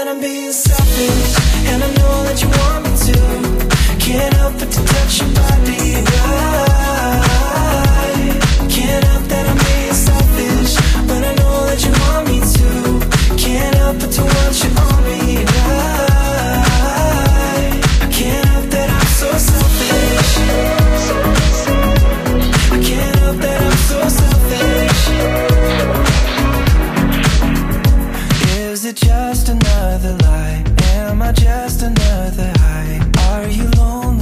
that I'm being selfish, and I know that you want me to. Can't help but to touch your body. I can't help that I'm being selfish, but I know that you want me to. Can't help but to want you on me. I can't help that I'm so selfish. I can't help that I'm so selfish. Is it just another lie? Am I just another high? Are you lonely?